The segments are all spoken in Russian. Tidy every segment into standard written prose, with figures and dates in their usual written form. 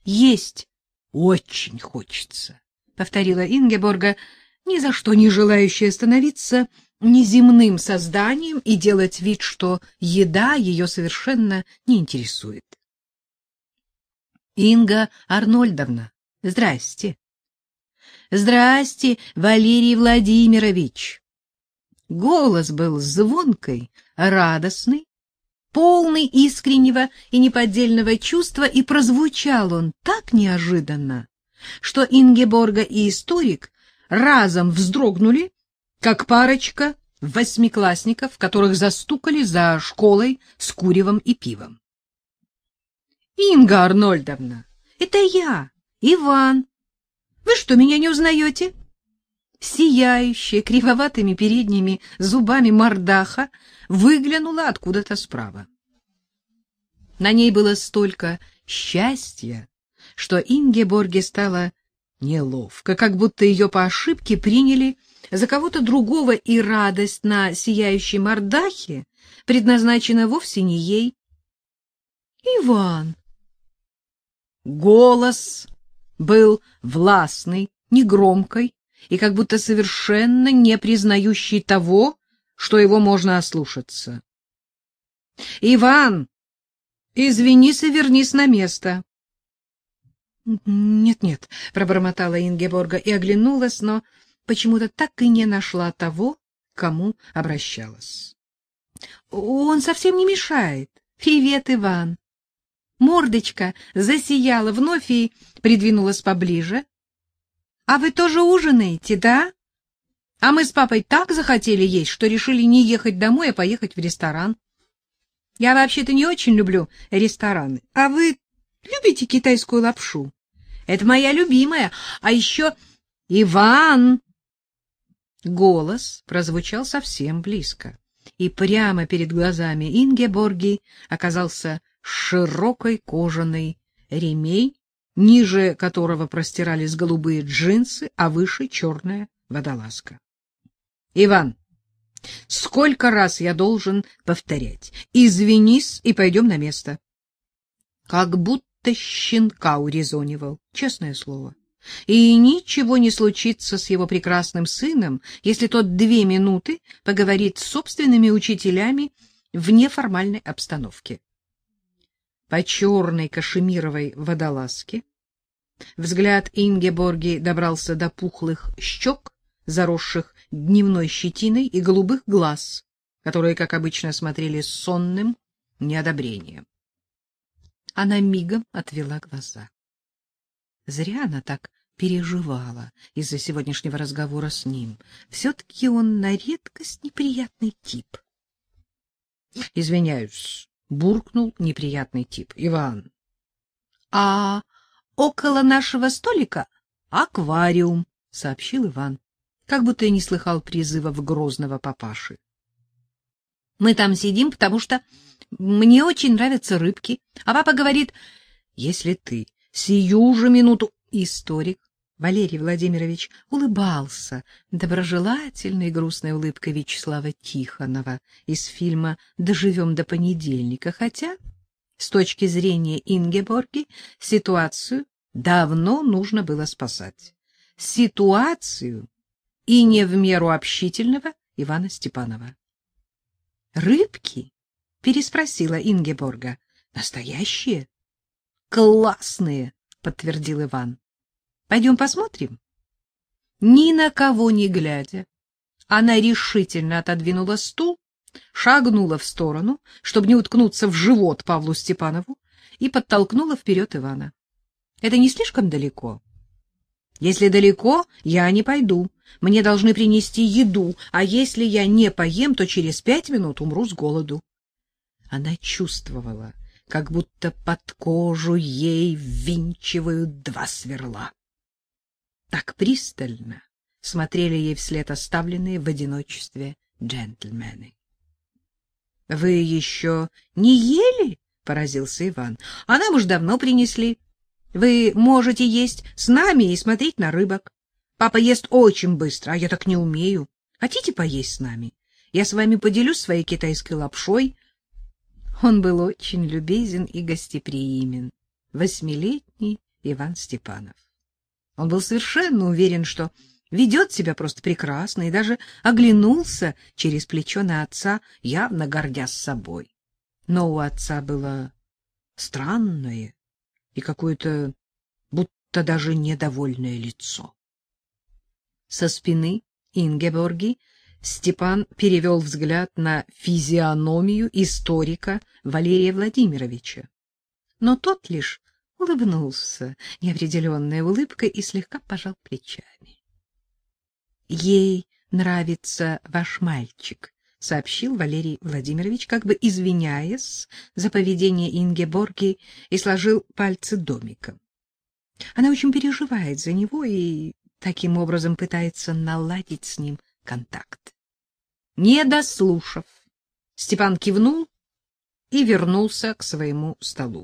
Есть очень хочется, — повторила Ингеборга, ни за что не желающая становиться неземным созданием и делать вид, что еда ее совершенно не интересует. Инга Арнольдовна, здрасте. Здрасте, Валерий Владимирович. Голос был звонкий, радостный, полный искреннего и неподдельного чувства, и прозвучал он так неожиданно, что Ингеборга и историк разом вздрогнули, как парочка восьмиклассников, которых застукали за школой с куревом и пивом. — Инга Арнольдовна, это я, Иван. Вы что, меня не узнаете? Сияющая кривоватыми передними зубами мордаха выглянула откуда-то справа. На ней было столько счастья, что Ингеборге стало неловко, как будто ее по ошибке приняли за кого-то другого, и радость на сияющей мордахе предназначена вовсе не ей. Иван. Голос был властный, негромкий и как будто совершенно не признающий того, что его можно ослушаться. — Иван, извинись и вернись на место. Нет, — пробормотала Ингеборга и оглянулась, но почему-то так и не нашла того, к кому обращалась. — Он совсем не мешает. Привет, Иван. Мордочка засияла вновь и придвинулась поближе. — А вы тоже ужинаете, да? А мы с папой так захотели есть, что решили не ехать домой, а поехать в ресторан. Я вообще-то не очень люблю рестораны. А вы любите китайскую лапшу? Это моя любимая. А еще Иван! Голос прозвучал совсем близко, и прямо перед глазами Ингеборги оказался широкий кожаный ремень, ниже которого простирались голубые джинсы, а выше черная водолазка. — Иван, сколько раз я должен повторять? Извинись и пойдем на место. Как будто щенка урезонивал, честное слово. И ничего не случится с его прекрасным сыном, если тот 2 минуты поговорит с собственными учителями в неформальной обстановке. По черной кашемировой водолазке взгляд Ингеборги добрался до пухлых щек, заросших дневной щетиной, и голубых глаз, которые, как обычно, смотрели с сонным неодобрением. Она мигом отвела глаза. Зря она так переживала из-за сегодняшнего разговора с ним. Все-таки он на редкость неприятный тип. — Извиняюсь, — буркнул неприятный тип. — Иван. — А около нашего столика аквариум, — сообщил Иван, как будто и не слыхал призывов грозного папаши. — Мы там сидим, потому что мне очень нравятся рыбки. А папа говорит, если ты сию же минуту... Историк Валерий Владимирович улыбался доброжелательной грустной улыбкой Вячеслава Тихонова из фильма «Доживем до понедельника», хотя, с точки зрения Ингеборги, ситуацию давно нужно было спасать. Ситуацию и не в меру общительного Ивана Степанова. «Рыбки?» — переспросила Ингеборга. «Настоящие?» «Классные!» — подтвердил Иван. — Пойдем посмотрим. Ни на кого не глядя, она решительно отодвинула стул, шагнула в сторону, чтобы не уткнуться в живот Павлу Степанову, и подтолкнула вперед Ивана. — Это не слишком далеко? — Если далеко, я не пойду. Мне должны принести еду, а если я не поем, то через 5 минут умру с голоду. Она чувствовала, как будто под кожу ей ввинчивают 2 сверла. Так пристально смотрели ей вслед оставленные в одиночестве джентльмены. — Вы еще не ели? — поразился Иван. — А нам уж давно принесли. Вы можете есть с нами и смотреть на рыбок. Папа ест очень быстро, а я так не умею. Хотите поесть с нами? Я с вами поделюсь своей китайской лапшой. Он был очень любезен и гостеприимен. 8-летний Иван Степанов. Он был совершенно уверен, что ведет себя просто прекрасно, и даже оглянулся через плечо на отца, явно гордясь собой. Но у отца было странное и какое-то будто даже недовольное лицо. Со спины Ингеборги Степан перевел взгляд на физиономию историка Валерия Владимировича. Но тот лишь улыбнулся неопределенной улыбкой и слегка пожал плечами. — Ей нравится ваш мальчик, — сообщил Валерий Владимирович, как бы извиняясь за поведение Ингеборги, и сложил пальцы домиком. Она очень переживает за него и таким образом пытается наладить с ним контакт. Не дослушав, Степан кивнул и вернулся к своему столу.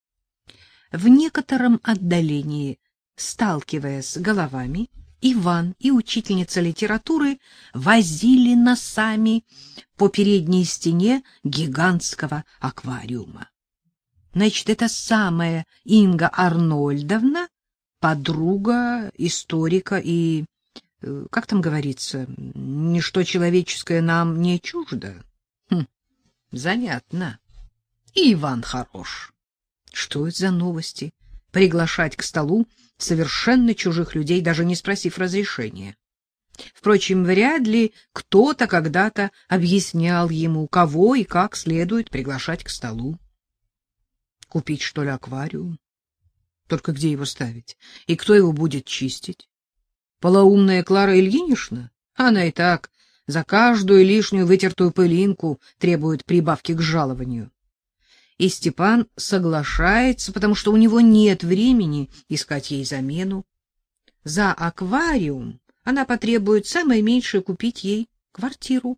В некотором отдалении, сталкиваясь головами, Иван и учительница литературы возили носами по передней стене гигантского аквариума. Значит, это самая Инга Арнольдовна, подруга историка и, как там говорится, ничто человеческое нам не чуждо. Занятно. И Иван хорош. Что это за новости? Приглашать к столу совершенно чужих людей, даже не спросив разрешения. Впрочем, вряд ли кто-то когда-то объяснял ему, кого и как следует приглашать к столу. Купить, что ли, аквариум? Только где его ставить? И кто его будет чистить? Полоумная Клара Ильинична? Она и так за каждую лишнюю вытертую пылинку требует прибавки к жалованию. И Степан соглашается, потому что у него нет времени искать ей замену. За аквариум она потребует самое меньшее купить ей квартиру.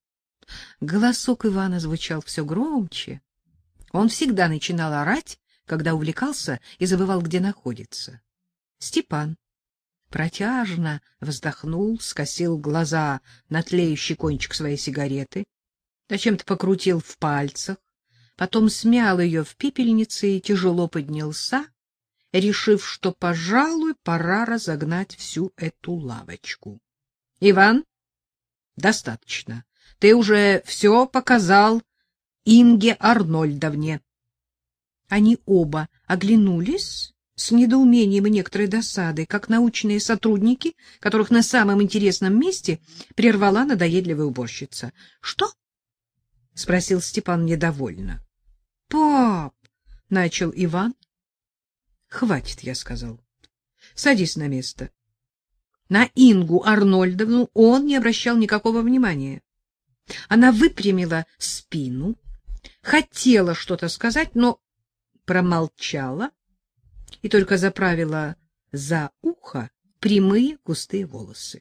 Голосок Ивана звучал все громче. Он всегда начинал орать, когда увлекался и забывал, где находится. Степан протяжно вздохнул, скосил глаза на тлеющий кончик своей сигареты, зачем-то покрутил в пальцах, потом смял ее в пепельнице и тяжело поднялся, решив, что, пожалуй, пора разогнать всю эту лавочку. — Иван, достаточно. Ты уже все показал Инге Арнольдовне. Они оба оглянулись с недоумением и некоторой досадой, как научные сотрудники, которых на самом интересном месте прервала надоедливая уборщица. — Что? — спросил Степан недовольно. — Пап! — начал Иван. — Хватит, я сказал. Садись на место. На Ингу Арнольдовну он не обращал никакого внимания. Она выпрямила спину, хотела что-то сказать, но промолчала и только заправила за ухо прямые густые волосы.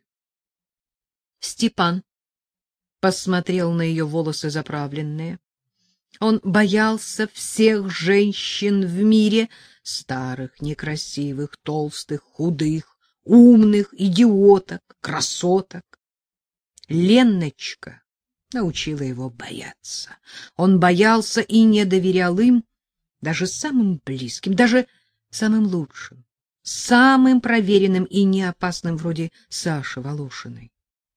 Степан посмотрел на ее волосы заправленные. Он боялся всех женщин в мире, старых, некрасивых, толстых, худых, умных, идиоток, красоток. Леночка научила его бояться. Он боялся и не доверял им, даже самым близким, даже самым лучшим, самым проверенным и неопасным, вроде Саши Волошиной.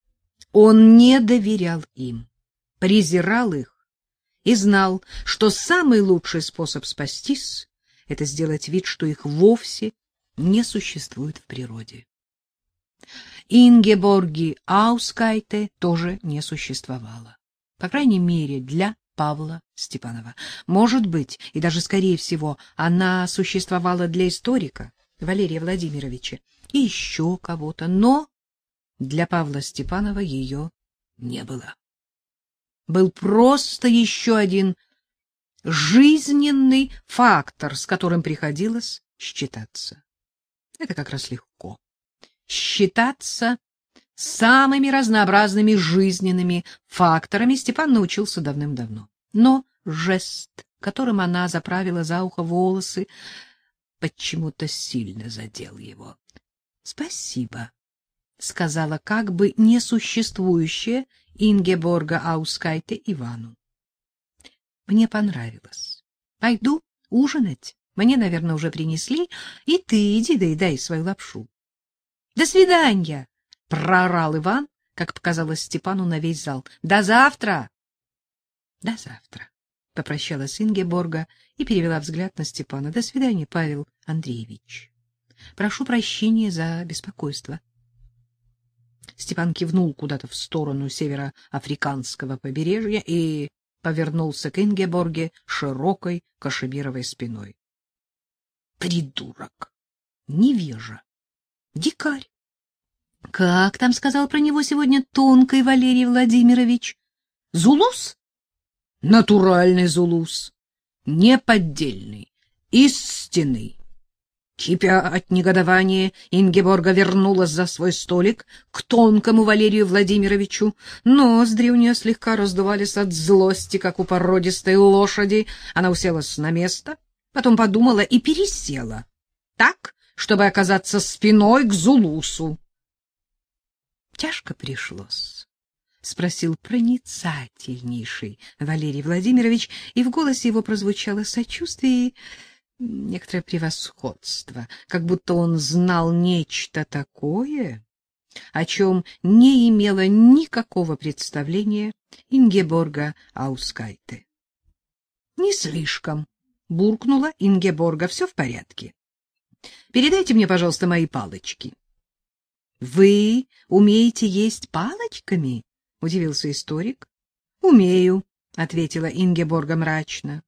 Он не доверял им, презирал их и знал, что самый лучший способ спастись — это сделать вид, что их вовсе не существует в природе. Ингеборги Аускайте тоже не существовало, по крайней мере, для Павла Степанова. Может быть, и даже скорее всего, она существовала для историка Валерия Владимировича и еще кого-то, но для Павла Степанова ее не было. Был просто еще один жизненный фактор, с которым приходилось считаться. Это как раз легко. Считаться самыми разнообразными жизненными факторами Степан научился давным-давно. Но жест, которым она заправила за ухо волосы, почему-то сильно задел его. — Спасибо, — сказала как бы несуществующая Ингеборга Аускайте Ивану. — Мне понравилось. Пойду ужинать Мне, наверное, уже принесли, и ты иди доедай свою лапшу. — До свидания! — проорал Иван, как показалось Степану на весь зал. — До завтра! — До завтра! — попрощалась Ингеборга и перевела взгляд на Степана. — До свидания, Павел Андреевич. Прошу прощения за беспокойство. Степан кивнул куда-то в сторону североафриканского побережья и повернулся к Ингеборге широкой кашемировой спиной. Придурок, невежа, дикарь. Как там сказал про него сегодня тонкий Валерий Владимирович? Зулус? Натуральный зулус, неподдельный, истинный. Кипя от негодования, Ингеборга вернулась за свой столик к тонкому Валерию Владимировичу. Ноздри у нее слегка раздувались от злости, как у породистой лошади. Она уселась на место, потом подумала и пересела, так, чтобы оказаться спиной к Зулусу. — Тяжко пришлось? — спросил проницательнейший Валерий Владимирович, и в голосе его прозвучало сочувствие и некоторое превосходство, как будто он знал нечто такое, о чем не имела никакого представления Ингеборга Аускайте. — Не слишком, — буркнула Ингеборга, — все в порядке. Передайте мне, пожалуйста, мои палочки. — Вы умеете есть палочками? — удивился историк. — Умею, — ответила Ингеборга мрачно.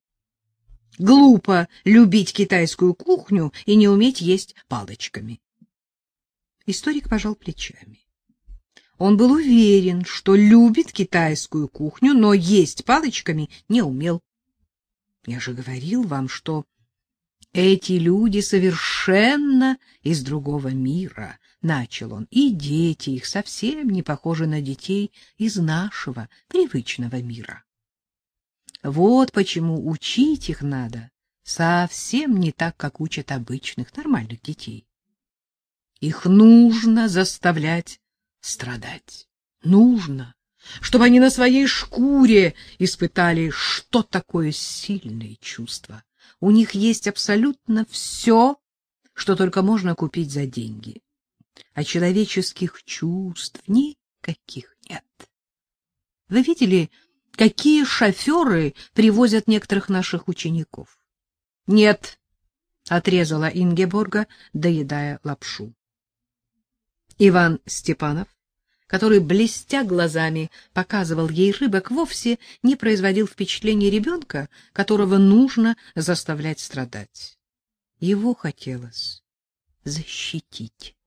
Глупо любить китайскую кухню и не уметь есть палочками. Историк пожал плечами. Он был уверен, что любит китайскую кухню, но есть палочками не умел. Я же говорил вам, что эти люди совершенно из другого мира, начал он, и дети их совсем не похожи на детей из нашего привычного мира. Вот почему учить их надо совсем не так, как учат обычных нормальных детей. Их нужно заставлять страдать. Нужно, чтобы они на своей шкуре испытали, что такое сильные чувства. У них есть абсолютно все, что только можно купить за деньги. А человеческих чувств никаких нет. Вы видели, какие шоферы привозят некоторых наших учеников? — Нет, — отрезала Ингеборга, доедая лапшу. Иван Степанов, который, блестя глазами, показывал ей рыбок, вовсе не производил впечатления ребенка, которого нужно заставлять страдать. Его хотелось защитить.